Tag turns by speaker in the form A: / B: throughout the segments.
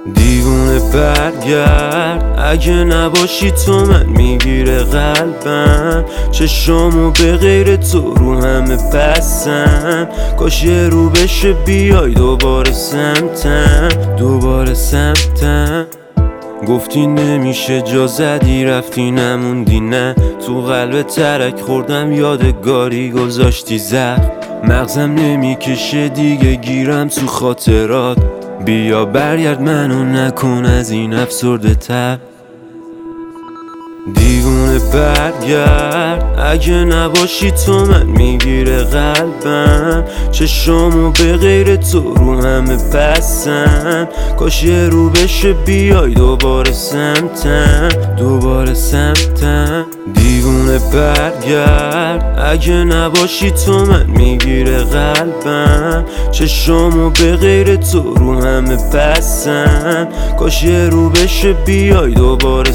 A: دیوونه برگرد، اگه نباشی تو من میگیره قلبم. چشامو به غیر تو رو همه بستم. کاش یه رو بشه بیای دوباره سمتم. گفتی نمیشه جا زدی رفتی نموندی، نه تو قلب ترک خوردم یادگاری گذاشتی زخم. مغزم نمیکشه دیگه گیرم تو خاطرات. بیا برگرد منو نکن از این افسرده تر. دیوونه برگرد، اگه نباشی تو من میگیره قلبم. چشامو به غیر تو رو همه بستم. کاش یه رو بشه بیای دوباره سمتم. دیوونه برگرد، اگه نباشی تو من میگیره قلبم. چشامو به غیر تو رو همه بستم. کاش یه رو بشه بیای دوباره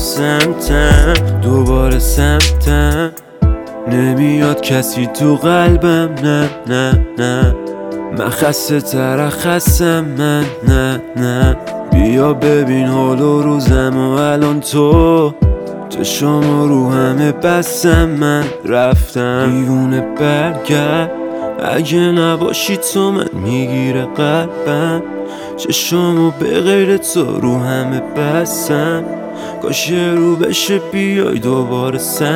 A: سمتم. نمیاد کسی تو قلبم، نه من خسته تر خستم من، نه بیا ببین حال و روزم و الان تو چشام رو همه بستم من رفتم. دیوونه برگرد، اگه نباشی تو من میگیره قلبم. چشامو به غیر تو رو همه بستم. کاش یه رو بشه بیای دوباره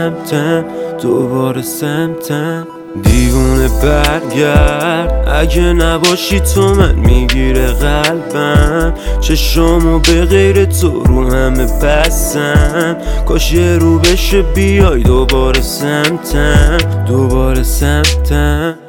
A: سمتم. دیوونه برگرد، اگه نباشی تو من میگیره قلبم. چشامو به غیر تو رو همه بستم. کاش یه رو بشه بیای دوباره سمتم.